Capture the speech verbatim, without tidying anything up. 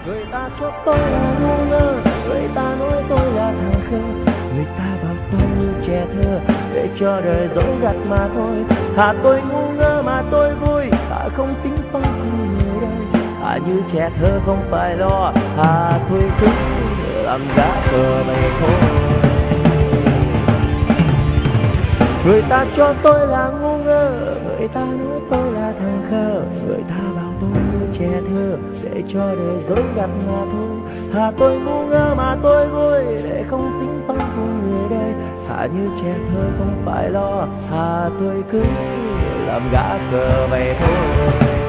Người ta cho tôi là ngu ngơ, người ta nói tôi là thằng khờ, người ta bảo tôi như trẻ thơ để cho đời dối gạt mà thôi. Thà tôi ngu ngơ mà tôi vui, thà không tính phong cùng người đây, thà như trẻ thơ không phải lo, thà thôi cứ làm giá cờ này thôi. Người ta cho tôi là ngu ngơ, người ta nói tôi là thằng khờ, người ta bảo tôi như trẻ thơ để cho đời dối gạt mà thôi. Thà tôi ngu ngơ mà tôi vui để không tính toán cùng người đây, thà như trẻ thơ không phải lo, thà tôi cứ làm gã cờ vậy thôi.